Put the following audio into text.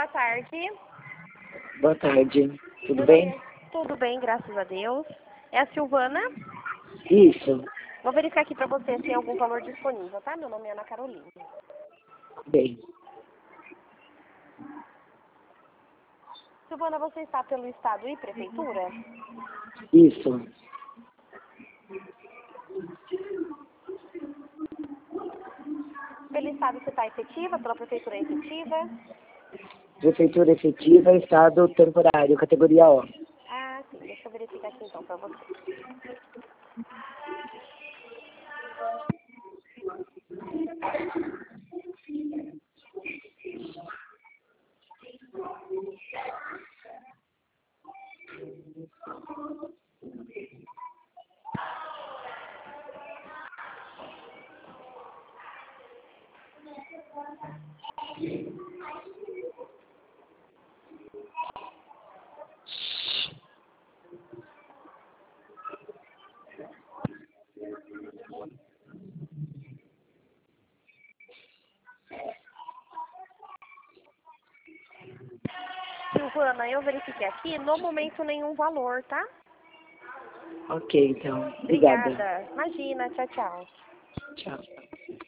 boa tarde. Boa tarde. Tudo bem? Tudo bem, graças a Deus. É a Silvana. Isso. Vou verificar aqui para você se tem algum valor disponível, tá? Meu nome é Ana Carolina. Bem. Silvana, você está pelo Estado e Prefeitura? Isso. Pelo Estado você está efetiva? Pela Prefeitura é efetiva? Prefeitura efetiva, Estado temporário, categoria O. Ah, sim. Deixa eu verificar aqui então para você. Silvana, eu verifiquei aqui, no momento nenhum valor, tá? Ok, então. Obrigada. Obrigada. Imagina, tchau, tchau. Tchau.